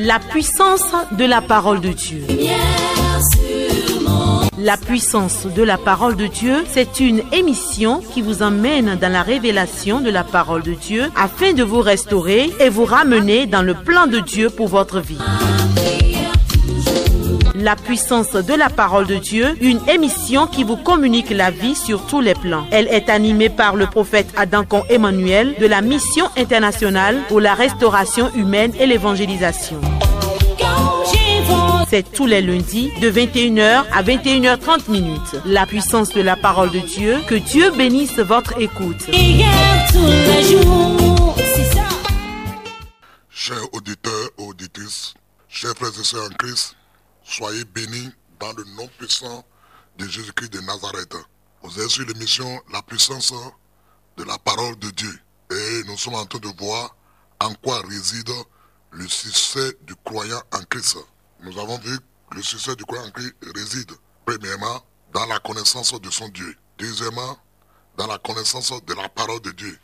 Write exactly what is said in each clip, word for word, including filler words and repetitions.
La puissance de la parole de Dieu. La puissance de la parole de Dieu, c'est une émission qui vous emmène dans la révélation de la parole de Dieu afin de vous restaurer et vous ramener dans le plan de Dieu pour votre vie. La puissance de la parole de Dieu, une émission qui vous communique la vie sur tous les plans. Elle est animée par le prophète Adankon Emmanuel de la Mission internationale pour la restauration humaine et l'évangélisation. C'est tous les lundis de vingt et une heures à vingt et une heures trente minutes. La puissance de la parole de Dieu, que Dieu bénisse votre écoute. Chers auditeurs et auditrices, chers frères et sœurs en Christ, soyez bénis dans le nom puissant de Jésus-Christ de Nazareth. Vous êtes sur l'émission La puissance de la parole de Dieu. Et nous sommes en train de voir en quoi réside le succès du croyant en Christ. Nous avons vu que le succès du croyant en Christ réside, premièrement, dans la connaissance de son Dieu. Deuxièmement, dans la connaissance de la parole de Dieu.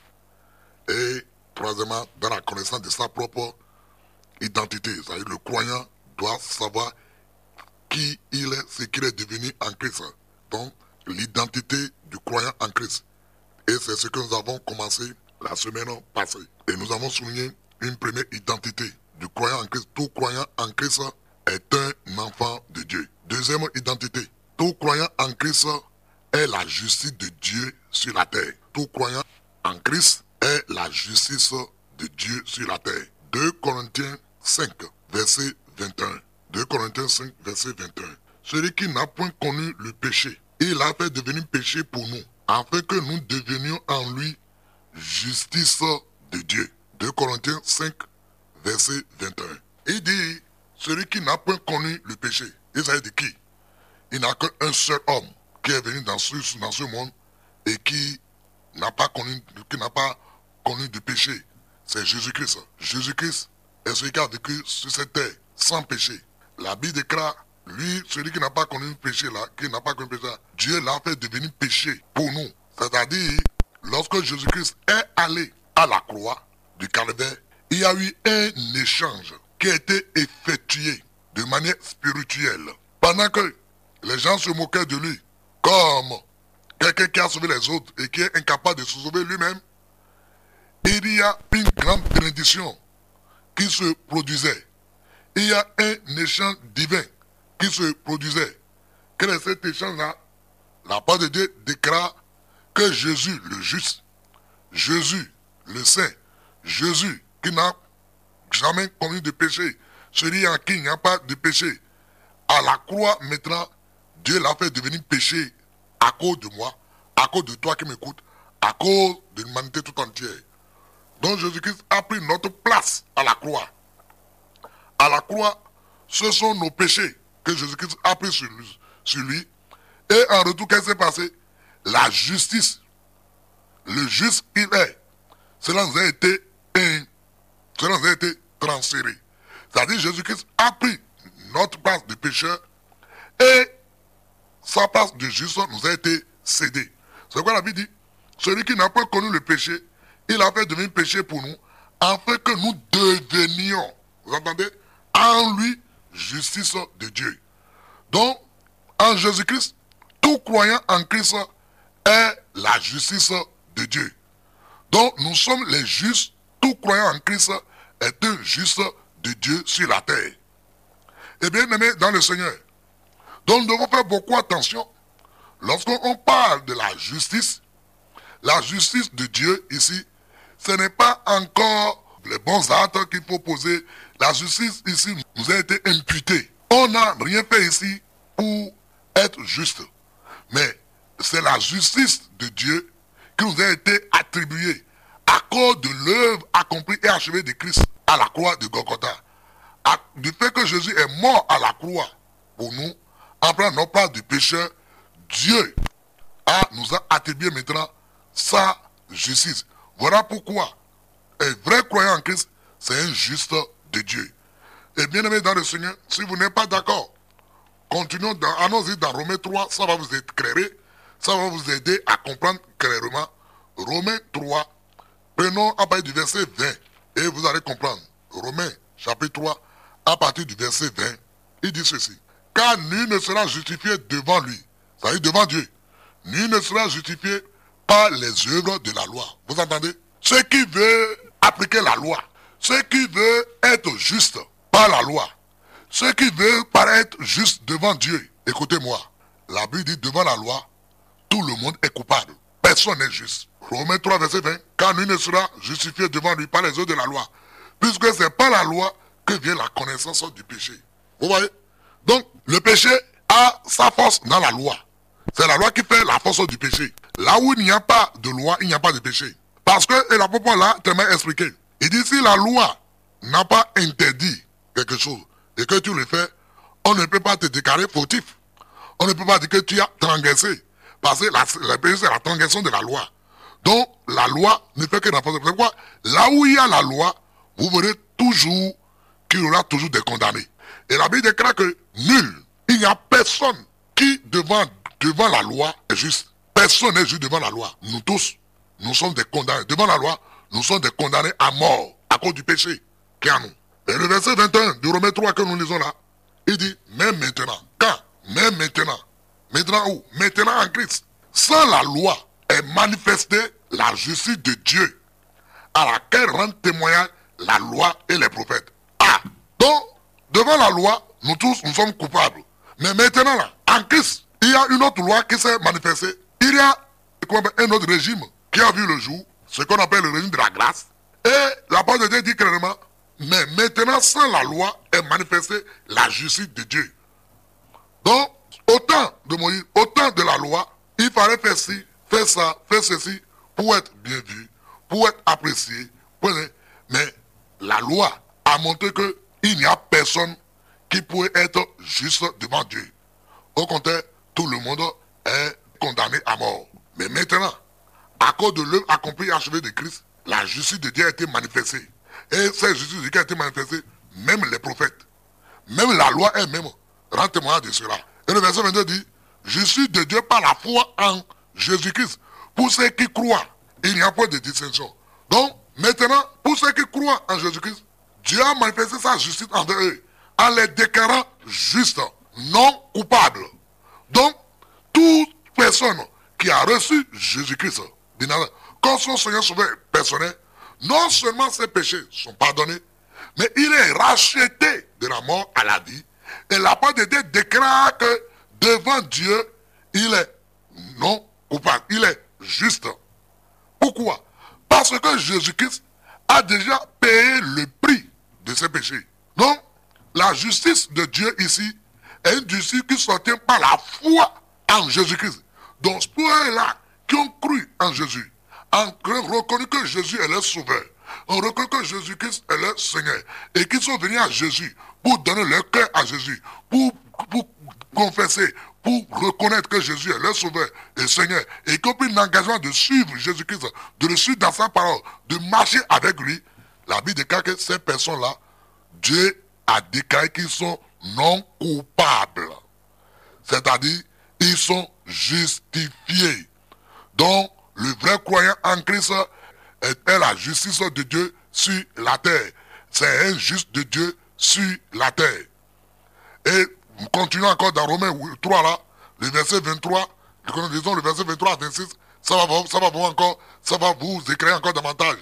Et troisièmement, dans la connaissance de sa propre identité. C'est-à-dire le croyant doit savoir qui il est, ce qu'il est devenu en Christ. Donc, l'identité du croyant en Christ. Et c'est ce que nous avons commencé la semaine passée. Et nous avons souligné une première identité du croyant en Christ. Tout croyant en Christ est un enfant de Dieu. Deuxième identité. Tout croyant en Christ est la justice de Dieu sur la terre. Tout croyant en Christ est la justice de Dieu sur la terre. deux Corinthiens cinq, verset vingt et un. deux Corinthiens cinq, verset vingt et un. Celui qui n'a point connu le péché, il a fait devenir péché pour nous, afin que nous devenions en lui justice de Dieu. deux Corinthiens cinq, verset vingt et un. Il dit, celui qui n'a point connu le péché, il s'agit de qui? Il n'a qu'un seul homme qui est venu dans ce, dans ce monde et qui n'a pas connu, qui n'a pas connu de péché. C'est Jésus-Christ. Jésus-Christ est celui qui a vécu sur cette terre sans péché. La Bible déclare, lui, celui qui n'a pas connu le péché là, qui n'a pas connu le péché là, Dieu l'a fait devenir péché pour nous. C'est-à-dire, lorsque Jésus-Christ est allé à la croix du calvaire, il y a eu un échange qui a été effectué de manière spirituelle. Pendant que les gens se moquaient de lui, comme quelqu'un qui a sauvé les autres et qui est incapable de se sauver lui-même, il y a une grande bénédiction qui se produisait. Il y a un échange divin qui se produisait. Quel est cet échange-là? La parole de Dieu déclare que Jésus, le juste, Jésus, le saint, Jésus, qui n'a jamais commis de péché, celui en qui il n'y a pas de péché, à la croix maintenant, Dieu l'a fait devenir péché à cause de moi, à cause de toi qui m'écoutes, à cause de l'humanité tout entière. Donc Jésus-Christ a pris notre place à la croix. À la croix, ce sont nos péchés que Jésus-Christ a pris sur lui, sur lui. Et en retour, qu'est-ce qui s'est passé? La justice, le juste il est, cela nous a été, cela nous a été transféré. C'est-à-dire Jésus-Christ a pris notre place de pécheur et sa place de juste nous a été cédée. C'est quoi la Bible dit? Celui qui n'a pas connu le péché, il a fait devenir péché pour nous, afin que nous devenions, vous entendez, en lui, justice de Dieu. Donc, en Jésus-Christ, tout croyant en Christ est la justice de Dieu. Donc, nous sommes les justes, tout croyant en Christ est un juste de Dieu sur la terre. Et bien aimé dans le Seigneur. Donc, nous devons faire beaucoup attention. Lorsqu'on parle de la justice, la justice de Dieu ici, ce n'est pas encore les bons actes qu'il faut poser. La justice ici nous a été imputée. On n'a rien fait ici pour être juste. Mais c'est la justice de Dieu qui nous a été attribuée à cause de l'œuvre accomplie et achevée de Christ à la croix de Golgotha. À, du fait que Jésus est mort à la croix pour nous, en prenant nos parts de pécheurs, Dieu a, nous a attribué maintenant sa justice. Voilà pourquoi un vrai croyant en Christ, c'est un juste de Dieu. Et bien aimé dans le Seigneur, si vous n'êtes pas d'accord, continuons, dans, allons-y dans Romains trois, ça va vous éclairer, ça va vous aider à comprendre clairement. Romains trois, prenons à partir du verset vingt, et vous allez comprendre. Romains chapitre trois, à partir du verset vingt, il dit ceci. Car nul ne sera justifié devant lui, c'est-à-dire devant Dieu. Nul ne sera justifié par les œuvres de la loi. Vous entendez? Ceux qui veulent appliquer la loi, ceux qui veulent être justes par la loi, ceux qui veulent paraître justes devant Dieu, écoutez-moi, la Bible dit devant la loi, tout le monde est coupable. Personne n'est juste. Romains trois, verset vingt. Car nul ne sera justifié devant lui par les œuvres de la loi, puisque c'est par la loi que vient la connaissance du péché. Vous voyez? Donc, le péché a sa force dans la loi. C'est la loi qui fait la force du péché. Là où il n'y a pas de loi, il n'y a pas de péché. Parce que, et l'apôtre là, tellement expliqué. Il dit, si la loi n'a pas interdit quelque chose, et que tu le fais, on ne peut pas te déclarer fautif. On ne peut pas dire que tu as transgressé. Parce que la, la péché, c'est la transgression de la loi. Donc, la loi ne fait que renforcer. C'est pourquoi, là où il y a la loi, vous verrez toujours qu'il y aura toujours des condamnés. Et la Bible déclare que nul, il n'y a personne qui, devant, devant la loi, est juste. Personne n'est juste devant la loi. Nous tous, nous sommes des condamnés. Devant la loi, nous sommes des condamnés à mort à cause du péché qui est en nous. Et le verset vingt et un du Romains trois que nous lisons là, il dit, même maintenant, quand? Même maintenant. Maintenant où? Maintenant en Christ. Sans la loi est manifestée la justice de Dieu, à laquelle rendent témoignage la loi et les prophètes. Ah! Donc, devant la loi, nous tous, nous sommes coupables. Mais maintenant là, en Christ, il y a une autre loi qui s'est manifestée. Il y a un autre régime qui a vu le jour, ce qu'on appelle le régime de la grâce. Et la parole de Dieu dit clairement, mais maintenant, sans la loi, est manifestée la justice de Dieu. Donc, au temps de Moïse, au temps de la loi, il fallait faire ci, faire ça, faire ceci, pour être bien vu, pour être apprécié. Mais la loi a montré qu'il n'y a personne qui pourrait être juste devant Dieu. Au contraire, tout le monde est condamné à mort. Mais maintenant, à cause de l'œuvre accomplie et achevée de Christ, la justice de Dieu a été manifestée. Et cette justice de Dieu a été manifestée, même les prophètes, même la loi elle-même rend témoignage de cela. Et le verset vingt-deux dit, justice de Dieu par la foi en Jésus-Christ. Pour ceux qui croient, il n'y a pas de distinction. Donc, maintenant, pour ceux qui croient en Jésus-Christ, Dieu a manifesté sa justice envers eux, en les déclarant justes, non coupables. Donc, toute personne qui a reçu Jésus-Christ, comme son Seigneur Sauveur personnel, non seulement ses péchés sont pardonnés, mais il est racheté de la mort à la vie. Et la parole de Dieu déclare que devant Dieu, il est non coupable, il est juste. Pourquoi? Parce que Jésus-Christ a déjà payé le prix de ses péchés. Donc, la justice de Dieu ici est une justice qui s'obtient par la foi en Jésus-Christ. Donc, pour eux-là qui ont cru en Jésus, ont reconnu que Jésus est leur sauveur, ont reconnu que Jésus-Christ est leur Seigneur, et qui sont venus à Jésus pour donner leur cœur à Jésus, pour, pour confesser, pour reconnaître que Jésus est leur sauveur et Seigneur, et qui ont pris l'engagement de suivre Jésus-Christ, de le suivre dans sa parole, de marcher avec lui. La Bible déclare que ces personnes-là, Dieu a déclaré qu'ils sont non coupables. C'est-à-dire, ils sont justifiés. Donc, le vrai croyant en Christ est la justice de Dieu sur la terre. C'est un juste de Dieu sur la terre. Et nous continuons encore dans Romains trois là, le verset vingt-trois, nous disons le verset vingt-trois à vingt-six, ça va, ça va vous encore, ça va vous éclairer encore davantage.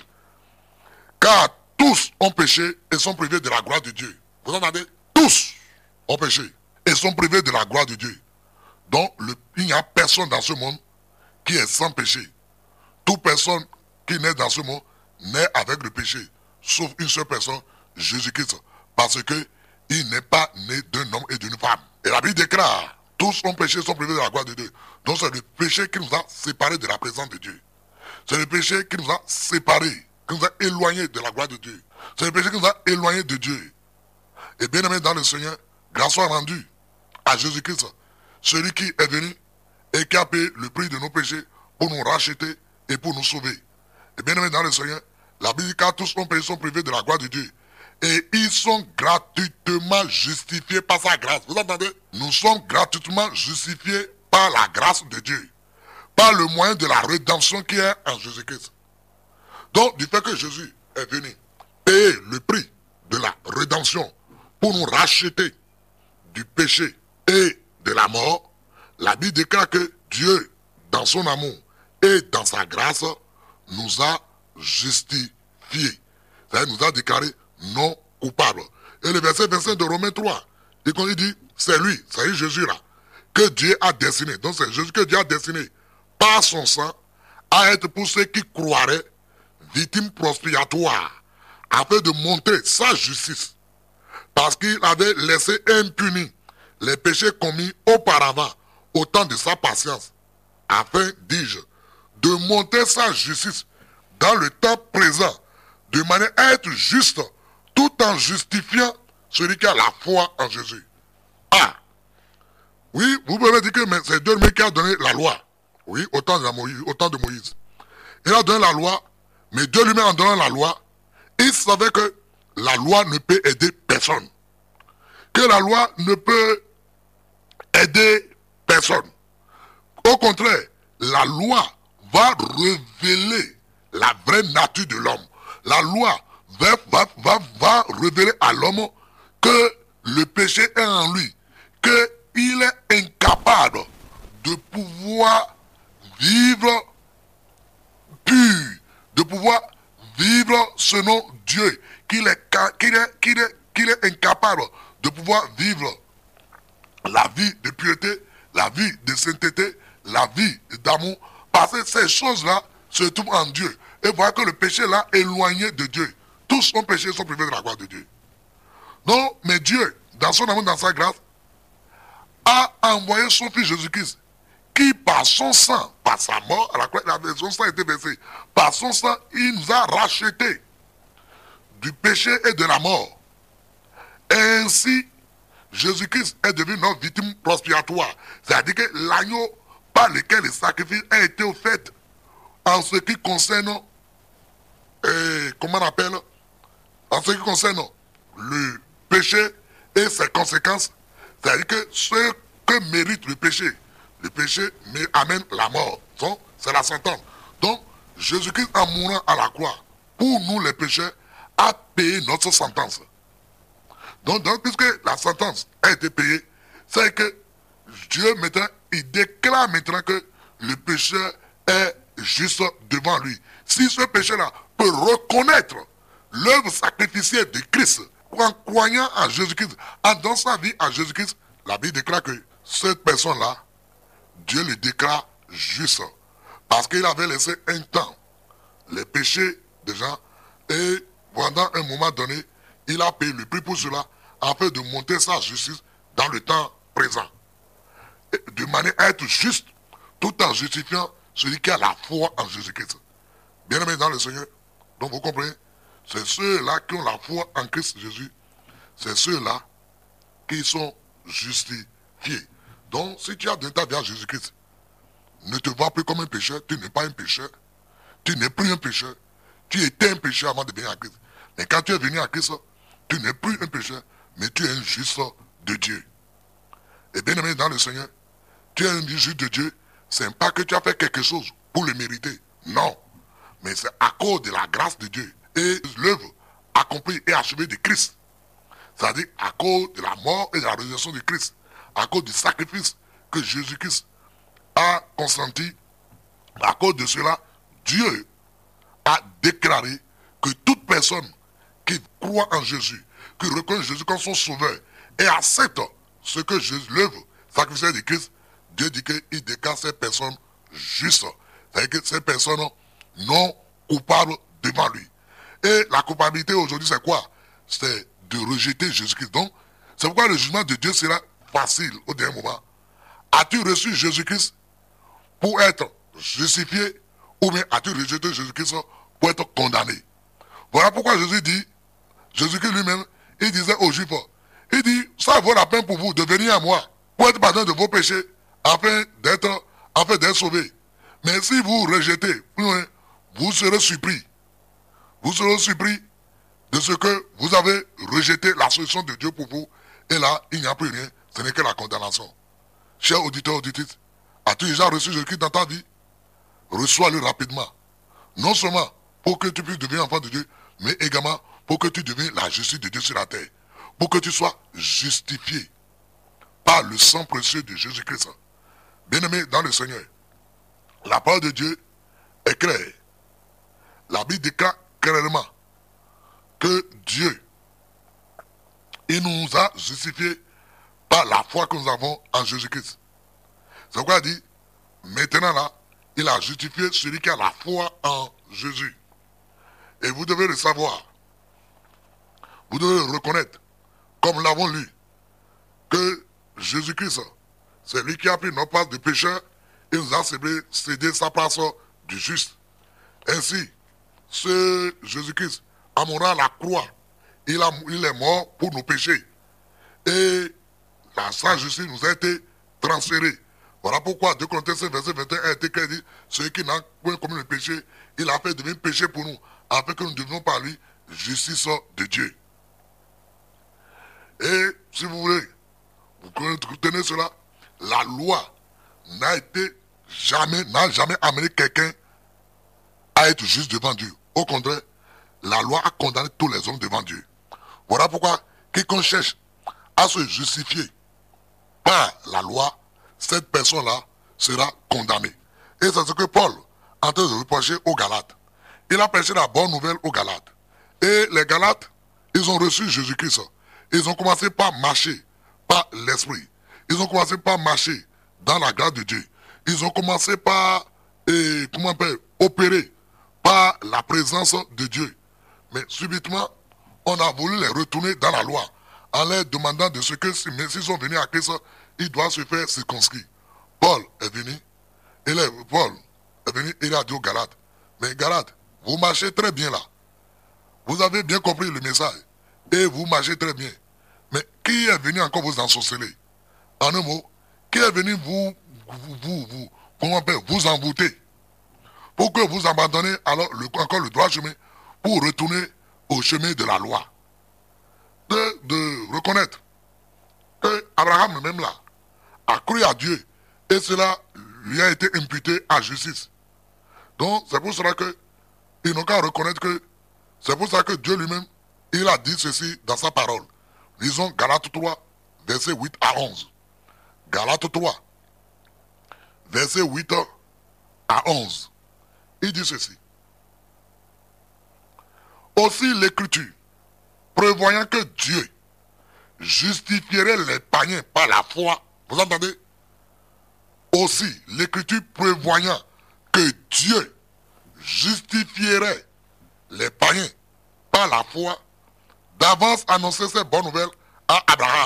Car tous ont péché et sont privés de la gloire de Dieu. Vous entendez? Tous ont péché et sont privés de la gloire de Dieu. Donc, le, il n'y a personne dans ce monde qui est sans péché. Toute personne qui naît dans ce monde naît avec le péché, sauf une seule personne, Jésus-Christ, parce que il n'est pas né d'un homme et d'une femme. Et la Bible déclare, tous ont péché, sont privés de la gloire de Dieu. Donc c'est le péché qui nous a séparés de la présence de Dieu. C'est le péché qui nous a séparés, qui nous a éloignés de la gloire de Dieu. C'est le péché qui nous a éloignés de Dieu. Et bien aimé dans le Seigneur, grâce soit rendue à Jésus-Christ, celui qui est venu et qui a payé le prix de nos péchés pour nous racheter et pour nous sauver. Et bien aimé dans le Seigneur, la Bible dit car tous ont péché, sont privés de la gloire de Dieu. Et ils sont gratuitement justifiés par sa grâce. Vous entendez? Nous sommes gratuitement justifiés par la grâce de Dieu. Par le moyen de la rédemption qui est en Jésus-Christ. Donc, du fait que Jésus est venu payer le prix de la rédemption pour nous racheter du péché et de la mort, la Bible déclare que Dieu, dans son amour et dans sa grâce, nous a justifiés. C'est-à-dire nous a déclarés non coupables. Et le verset vingt-cinq de Romains trois, il dit, c'est lui, c'est Jésus là, que Dieu a destiné. Donc c'est Jésus que Dieu a destiné par son sang à être pour ceux qui croiraient victime prospiatoire, afin de montrer sa justice. Parce qu'il avait laissé impunis les péchés commis auparavant au temps de sa patience, afin, dis-je, de montrer sa justice dans le temps présent, de manière à être juste, tout en justifiant celui qui a la foi en Jésus. Ah, oui, vous pouvez dire que c'est Dieu qui a donné la loi. Oui, au temps de Moïse. Au temps de Moïse. Il a donné la loi, mais Dieu lui-même en donnant la loi, il savait que la loi ne peut aider personne. Que la loi ne peut aider personne. Au contraire, la loi va révéler la vraie nature de l'homme. La loi va, va, va, va révéler à l'homme que le péché est en lui, qu'il est incapable de pouvoir vivre pur, de pouvoir vivre selon Dieu, qu'il est, qu'il est, qu'il est, qu'il est incapable de pouvoir vivre la vie de pureté, la vie de sainteté, la vie d'amour, parce que ces choses-là se trouvent en Dieu. Et voilà que le péché là éloigné de Dieu. Tous ont péché et sont privés de la gloire de Dieu. Non, mais Dieu, dans son amour, dans sa grâce, a envoyé son fils Jésus-Christ, qui par son sang, par sa mort, à la croix, son sang a été versé, par son sang, il nous a rachetés du péché et de la mort. Et ainsi, Jésus-Christ est devenu notre victime prospiatoire. C'est-à-dire que l'agneau par lequel le sacrifice a été offert en ce qui concerne, euh, comment on appelle, en ce qui concerne le péché et ses conséquences, c'est-à-dire que ce que mérite le péché, le péché amène la mort. Donc, c'est la sentence. Donc, Jésus-Christ, en mourant à la croix, pour nous les pécheurs, a payé notre sentence. Donc, donc, puisque la sentence a été payée, c'est que Dieu maintenant, il déclare maintenant que le pécheur est juste devant lui. Si ce pécheur-là peut reconnaître l'œuvre sacrificielle de Christ, en croyant en Jésus-Christ, en donnant sa vie à Jésus-Christ, la Bible déclare que cette personne-là, Dieu le déclare juste. Parce qu'il avait laissé un temps les péchés des gens et pendant un moment donné, il a payé le prix pour cela afin de monter sa justice dans le temps présent. Et de manière à être juste, tout en justifiant celui qui a la foi en Jésus-Christ. Bien aimé dans le Seigneur, donc vous comprenez, c'est ceux-là qui ont la foi en Christ Jésus, c'est ceux-là qui sont justifiés. Donc, si tu as donné ta vie à Jésus-Christ, ne te vois plus comme un pécheur, tu n'es pas un pécheur, tu n'es plus un pécheur, tu étais un pécheur avant de venir à Christ. Mais quand tu es venu à Christ, tu n'es plus un pécheur, mais tu es un juste de Dieu. Et bien aimé dans le Seigneur, tu es un juste de Dieu, ce n'est pas que tu as fait quelque chose pour le mériter, non. Mais c'est à cause de la grâce de Dieu et l'œuvre accomplie et achevée de Christ. C'est-à-dire à cause de la mort et de la résurrection de Christ, à cause du sacrifice que Jésus-Christ a consenti, à cause de cela, Dieu a déclaré que toute personne qui croit en Jésus, qui reconnaît Jésus comme son sauveur et accepte ce que Jésus, l'œuvre sacrificielle de Christ, Dieu dit qu'il déclare ces personnes justes. C'est-à-dire que ces personnes non coupables devant lui. Et la culpabilité aujourd'hui, c'est quoi? C'est de rejeter Jésus-Christ. Donc, c'est pourquoi le jugement de Dieu sera facile au dernier moment. As-tu reçu Jésus-Christ pour être justifié ou bien as-tu rejeté Jésus-Christ pour être condamné? Voilà pourquoi Jésus dit, Jésus-Christ lui-même, il disait aux Juifs, il dit, ça vaut la peine pour vous de venir à moi, pour être pardonné de vos péchés, afin d'être, afin d'être sauvé. Mais si vous rejetez, vous serez surpris. Vous serez surpris de ce que vous avez rejeté la solution de Dieu pour vous. Et là, il n'y a plus rien. Ce n'est que la condamnation. Cher auditeur, auditrice, as-tu déjà reçu Jésus-Christ dans ta vie? Reçois-le rapidement. Non seulement pour que tu puisses devenir enfant de Dieu, mais également pour que tu deviennes la justice de Dieu sur la terre. pour que tu sois justifié par le sang précieux de Jésus-Christ. Bien-aimé dans le Seigneur, la parole de Dieu est claire. La Bible déclare clairement que Dieu, il nous a justifiés par la foi que nous avons en Jésus-Christ. C'est pourquoi il dit, maintenant là, il a justifié celui qui a la foi en Jésus. Et vous devez le savoir. Vous devez le reconnaître, comme nous l'avons lu, que Jésus-Christ, c'est lui qui a pris notre place de pécheur et nous a cédé sa place du juste. Ainsi, ce Jésus-Christ, en mourant à la croix, il, a, il est mort pour nos péchés. Et la sa justice nous a été transférée. Voilà pourquoi deux Corinthiens cinq, verset vingt et un a été dit, celui qui n'a point commis le péché, il a fait devenir péché pour nous, afin que nous devenions par lui justice de Dieu. Et si vous voulez, vous retenez cela, la loi n'a été jamais, n'a jamais amené quelqu'un à être juste devant Dieu. Au contraire, la loi a condamné tous les hommes devant Dieu. Voilà pourquoi quiconque cherche à se justifier par la loi, cette personne-là sera condamnée. Et c'est ce que Paul est en train de reprocher aux Galates. Il a prêché la bonne nouvelle aux Galates. Et les Galates, ils ont reçu Jésus-Christ. Ils ont commencé par marcher par l'Esprit. Ils ont commencé par marcher dans la grâce de Dieu. Ils ont commencé par, et, comment on peut, opérer par la présence de Dieu. Mais subitement, on a voulu les retourner dans la loi en leur demandant de ce que, s'ils sont venus à Christ, ils doivent se faire circonscrire. Paul est venu, et là, Paul est venu, et il a dit aux Galates, mais Galates, vous marchez très bien là. Vous avez bien compris le message, et vous marchez très bien. Mais qui est venu encore vous ensorceler? En un mot, qui est venu vous, vous, vous, vous, comment on appelle, vous envoûter? Pour que vous abandonnez alors le, encore le droit chemin pour retourner au chemin de la loi. De, de reconnaître que Abraham même là a cru à Dieu et cela lui a été imputé à justice. Donc c'est pour cela que ils n'ont qu'à reconnaître que c'est pour ça que Dieu lui-même il a dit ceci dans sa parole. Lisons Galates trois, versets huit à onze. Galates trois, versets huit à onze. Il dit ceci. Aussi l'Écriture, prévoyant que Dieu justifierait les païens par la foi. Vous entendez? Aussi l'Écriture prévoyant que Dieu justifierait les païens par la foi, d'avance annoncer cette bonne nouvelle à Abraham.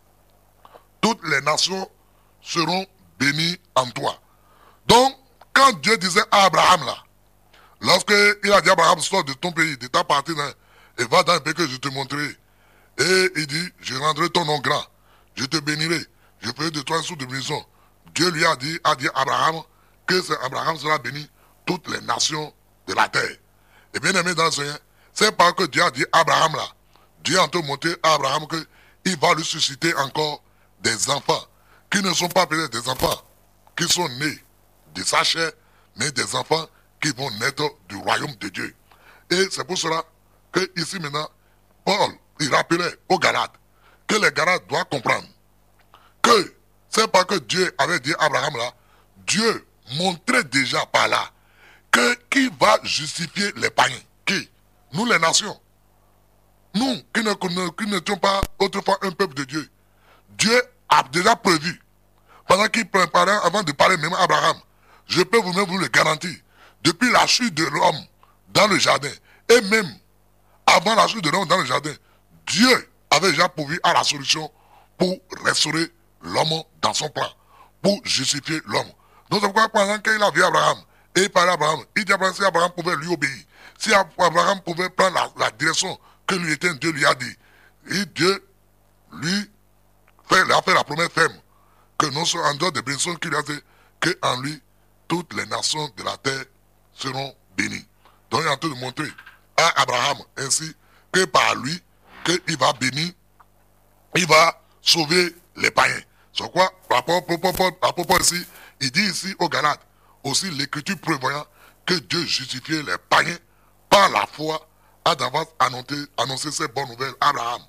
Toutes les nations seront bénies en toi. Donc, quand Dieu disait à Abraham là, lorsqu'il a dit à Abraham, sors de ton pays, de ta partie, et va dans un pays que je te montrerai. Et il dit, je rendrai ton nom grand, je te bénirai, je ferai de toi un sou de maison. Dieu lui a dit, a dit à Abraham, que Abraham sera béni toutes les nations de la terre. Et bien aimé dans le Seigneur, c'est pas que Dieu a dit à Abraham là, Dieu a en train de montrer à Abraham qu'il va lui susciter encore des enfants, qui ne sont pas peut-être des enfants, qui sont nés de sa chair, mais des enfants qui vont naître du royaume de Dieu. Et c'est pour cela que ici maintenant, Paul, il rappelait aux Galates que les Galates doivent comprendre que c'est pas que Dieu avait dit à Abraham là, Dieu montrait déjà par là que qui va justifier les païens. Qui? Nous les nations. Nous qui ne, qui n'étions pas autrefois un peuple de Dieu. Dieu a déjà prévu, pendant qu'il préparait, avant de parler même à Abraham, je peux vous-même vous le garantir, depuis la chute de l'homme dans le jardin, et même avant la chute de l'homme dans le jardin, Dieu avait déjà pourvu à la solution pour restaurer l'homme dans son plan, pour justifier l'homme. Donc c'est pourquoi pendant qu'il a vu Abraham, et il parlait à Abraham, il dit à Abraham si Abraham pouvait lui obéir, si Abraham pouvait prendre la, la direction que lui était Dieu lui a dit, et Dieu lui fait, lui a fait la promesse ferme, que non seulement en dehors des bénédictions qu'il a dit, qu'en lui, toutes les nations de la terre seront bénies. Donc il est en train de montrer à Abraham ainsi que par lui, qu'il va bénir, il va sauver les païens. C'est quoi, à propos ici, il dit ici aux Galates, aussi l'Écriture prévoyant que Dieu justifiait les païens par la foi, a d'avance annoncé, annoncé cette bonne nouvelle à Abraham.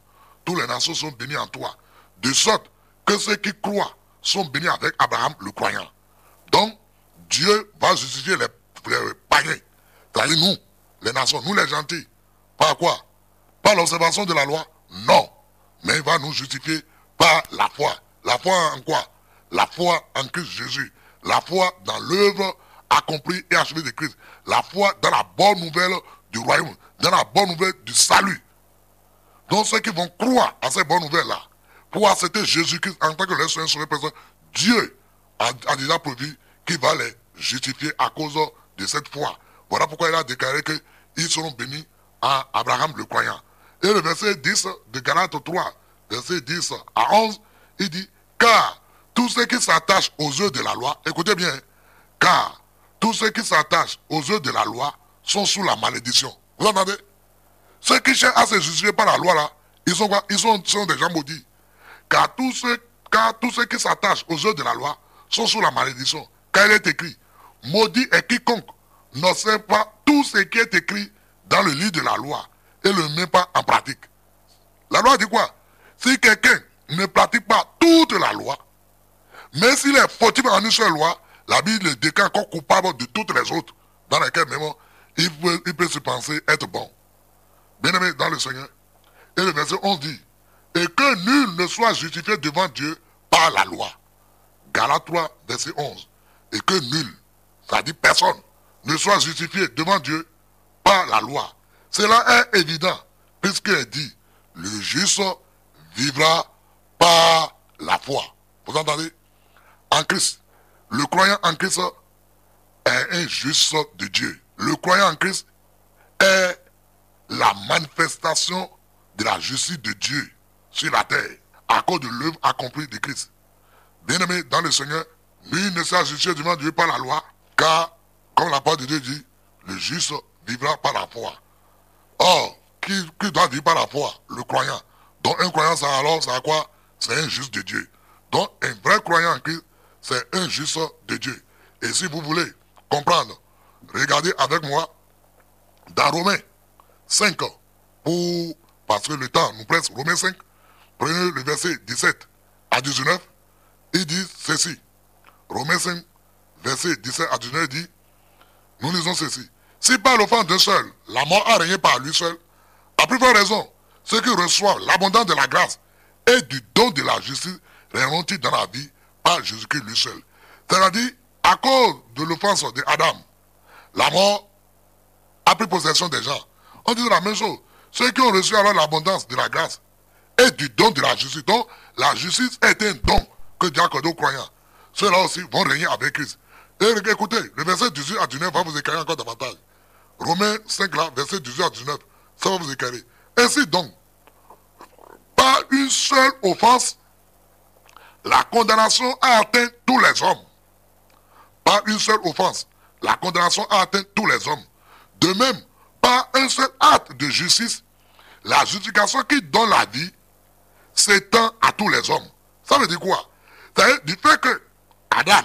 toutes les nations sont bénies en toi. De sorte que ceux qui croient sont bénis avec Abraham le croyant. Donc, Dieu va justifier les, les païens. C'est-à-dire nous, les nations, nous les gentils. Par quoi? Par l'observation de la loi? Non. Mais il va nous justifier par la foi. La foi en quoi? La foi en Christ Jésus. La foi dans l'œuvre accomplie et achevée de Christ. La foi dans la bonne nouvelle du royaume. Dans la bonne nouvelle du salut. Donc ceux qui vont croire à ces bonnes nouvelles-là, pour accepter Jésus-Christ en tant que leur Seigneur sur présent, Dieu a, a déjà prévu qu'il va les justifier à cause de cette foi. Voilà pourquoi il a déclaré qu'ils seront bénis à Abraham le croyant. Et le verset dix de Galates trois, verset dix à onze, il dit, car tous ceux qui s'attachent aux œuvres de la loi, écoutez bien, car tous ceux qui s'attachent aux œuvres de la loi sont sous la malédiction. Vous entendez? Ceux qui cherchent à se justifier par la loi là, ils sont quoi? Ils sont, sont déjà maudits. Car tous ceux, car tous ceux qui s'attachent aux œuvres de la loi sont sous la malédiction. Car il est écrit, maudit est quiconque n'observe pas tout ce qui est écrit dans le livre de la loi et ne le met pas en pratique. La loi dit quoi? Si quelqu'un ne pratique pas toute la loi, mais s'il est fautif en une seule loi, la Bible le déclare encore coupable de toutes les autres, dans lesquelles même il peut, il peut se penser être bon. Bien-aimé dans le Seigneur. Et le verset onze dit, et que nul ne soit justifié devant Dieu par la loi. Galates trois, verset onze. Et que nul, ça dit personne, ne soit justifié devant Dieu par la loi. Cela est évident, puisqu'il dit, le juste vivra par la foi. Vous entendez? En Christ, le croyant en Christ est un juste de Dieu. Le croyant en Christ est la manifestation de la justice de Dieu sur la terre, à cause de l'œuvre accomplie de Christ. Bien-aimé dans le Seigneur, nul ne sera justifié devant Dieu par la loi, car, comme la parole de Dieu dit, le juste vivra par la foi. Or, qui, qui doit vivre par la foi? Le croyant. Donc un croyant, ça alors, c'est à quoi? C'est un juste de Dieu. Donc un vrai croyant en Christ, c'est un juste de Dieu. Et si vous voulez comprendre, regardez avec moi dans Romains cinq, pour, parce que le temps nous presse, Romains cinq, prenez le verset dix-sept à dix-neuf, il dit ceci. Romains cinq, verset dix-sept à dix-neuf dit, nous lisons ceci. Si par l'offense d'un seul, la mort a régné par lui seul, à plus forte raison, ceux qui reçoivent l'abondance de la grâce et du don de la justice régneront-ils dans la vie par Jésus-Christ lui seul. C'est-à-dire, à cause de l'offense d'Adam, la mort a pris possession des gens. On dit la même chose. Ceux qui ont reçu alors l'abondance de la grâce et du don de la justice. Donc, la justice est un don que Dieu accorde aux croyants. Ceux-là aussi vont régner avec Christ. Et écoutez, le verset dix-huit à dix-neuf va vous éclairer encore davantage. Romains cinq, là, verset dix-huit à dix-neuf, ça va vous éclairer. Ainsi donc, par une seule offense, la condamnation a atteint tous les hommes. Par une seule offense, la condamnation a atteint tous les hommes. De même, par un seul acte de justice, la justification qui donne la vie s'étend à tous les hommes. Ça veut dire quoi? C'est-à-dire du fait que Adam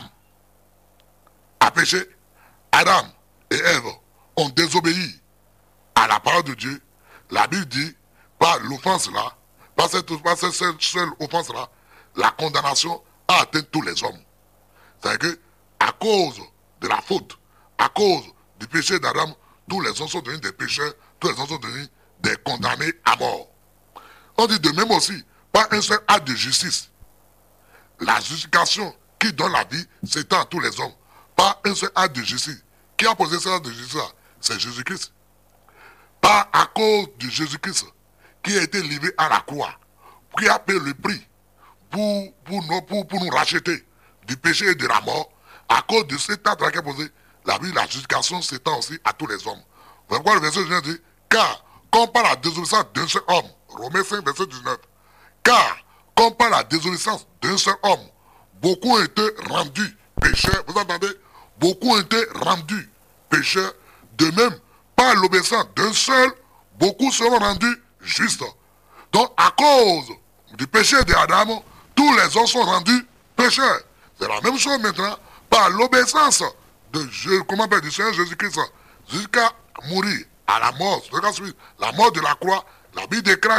a péché, Adam et Ève ont désobéi à la parole de Dieu. La Bible dit, par l'offense là, par cette, par cette seule, seule offense là, la condamnation a atteint tous les hommes. C'est-à-dire que, à cause de la faute, à cause du péché d'Adam, tous les hommes sont devenus des pécheurs, tous les hommes sont devenus des condamnés à mort. On dit de même aussi, par un seul acte de justice, la justification qui donne la vie s'étend à tous les hommes. Par un seul acte de justice. Qui a posé cet acte de justice là? C'est Jésus-Christ. Pas à cause de Jésus-Christ qui a été livré à la croix, qui a payé le prix pour, pour, nous, pour, pour nous racheter du péché et de la mort. À cause de cet acte qui a posé, la vie, la justification s'étend aussi à tous les hommes. Vous voyez le verset vient de dire, car, comme par la désobéissance d'un seul homme, Romains cinq, verset dix-neuf, car, comme par la désobéissance d'un seul homme, beaucoup ont été rendus pécheurs, vous entendez? Beaucoup ont été rendus pécheurs, de même, par l'obéissance d'un seul, beaucoup seront rendus justes. Donc, à cause du péché d'Adam, tous les hommes sont rendus pécheurs. C'est la même chose maintenant, par l'obéissance de, comment appelle, du Seigneur Jésus-Christ, jusqu'à mourir à la mort, la mort de la croix. La Bible déclare que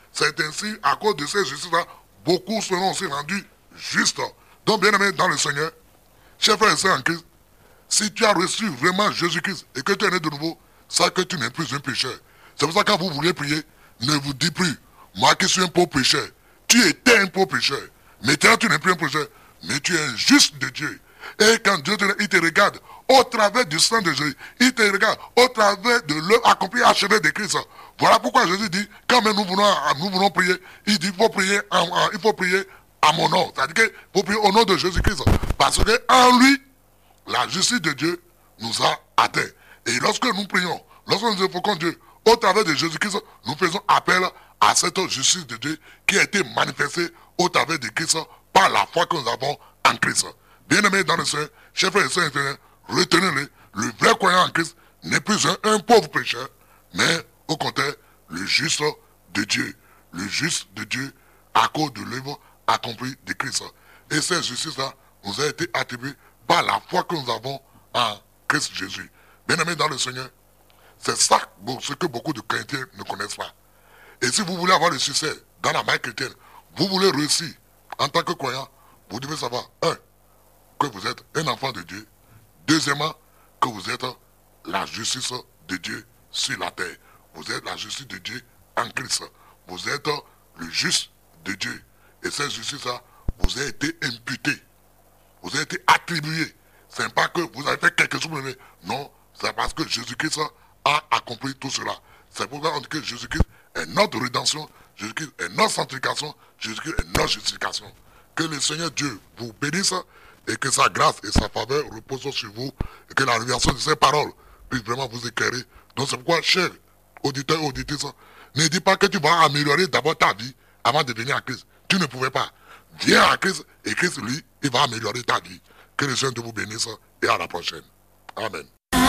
C'est ainsi, à cause de ces justices-là, beaucoup seront aussi rendus justes. Donc, bien aimé dans le Seigneur, chers frères et sœurs en Christ, si tu as reçu vraiment Jésus-Christ et que tu es né de nouveau, sache que tu n'es plus un pécheur. C'est pour ça que quand vous voulez prier, ne vous dites plus, moi qui suis un pauvre pécheur. Tu étais un pauvre pécheur. Maintenant, tu n'es plus un pécheur, mais tu es un juste de Dieu. Et quand Dieu te, il te regarde au travers du sang de Jésus, il te regarde au travers de l'œuvre accomplie achevée de Christ. Voilà pourquoi Jésus dit, quand même nous voulons, nous voulons prier, il dit, il faut prier en, en, il faut prier à mon nom. C'est-à-dire qu'il faut prier au nom de Jésus-Christ. Parce qu'en lui, la justice de Dieu nous a atteints. Et lorsque nous prions, lorsque nous évoquons Dieu, au travers de Jésus-Christ, nous faisons appel à cette justice de Dieu qui a été manifestée au travers de Christ par la foi que nous avons en Christ. Bien-aimés dans le Seigneur, chers frères et sœurs, retenez-le, le vrai croyant en Christ n'est plus un, un pauvre pécheur, mais au contraire, le juste de Dieu. Le juste de Dieu à cause de l'œuvre accomplie de Christ. Et cette justice-là nous a été attribuée par la foi que nous avons en Christ Jésus. Bien-aimés dans le Seigneur, c'est ça ce que beaucoup de chrétiens ne connaissent pas. Et si vous voulez avoir le succès dans la marche chrétienne, vous voulez réussir en tant que croyant, vous devez savoir, un, que vous êtes un enfant de Dieu. Deuxièmement, que vous êtes la justice de Dieu sur la terre. Vous êtes la justice de Dieu en Christ. Vous êtes le juste de Dieu. Et cette justice-là vous a été imputée. Vous a été attribuée. Ce n'est pas que vous avez fait quelque chose. Non, c'est parce que Jésus-Christ a accompli tout cela. C'est pourquoi on dit que Jésus-Christ est notre rédemption, Jésus-Christ est notre sanctification, Jésus-Christ est notre justification. Que le Seigneur Dieu vous bénisse et que sa grâce et sa faveur reposent sur vous et que la révélation de ses paroles puisse vraiment vous éclairer. Donc c'est pourquoi, chers auditeurs et auditrices, ne dis pas que tu vas améliorer d'abord ta vie avant de venir à Christ. Tu ne pouvais pas. Viens à Christ et Christ, lui, il va améliorer ta vie. Que le Seigneur vous bénisse et à la prochaine. Amen.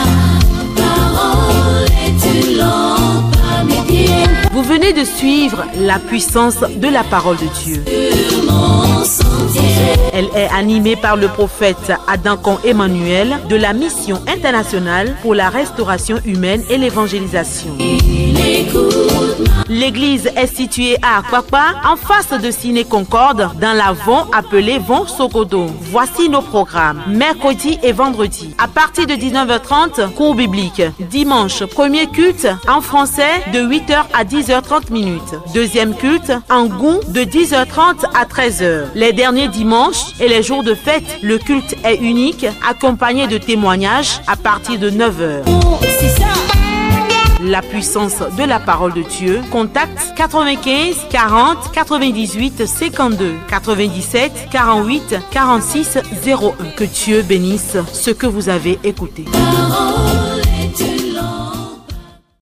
Vous venez de suivre la puissance de la parole de Dieu. Elle est animée par le prophète Adankan Emmanuel de la Mission internationale pour la restauration humaine et l'évangélisation. L'église est située à Akwakpa, en face de Ciné Concorde, dans la Von appelée Von Sokodo. Voici nos programmes. Mercredi et vendredi, à partir de dix-neuf heures trente, cours biblique. Dimanche, premier culte en français de huit heures à dix heures trente minutes. Deuxième culte en goût de dix heures trente à treize heures. Les derniers dimanches et les jours de fête, le culte est unique, accompagné de témoignages à partir de neuf heures. La puissance de la parole de Dieu. Contacte quatre-vingt-quinze quarante quatre-vingt-dix-huit cinquante-deux quatre-vingt-dix-sept quarante-huit quarante-six zéro un. Que Dieu bénisse ce que vous avez écouté.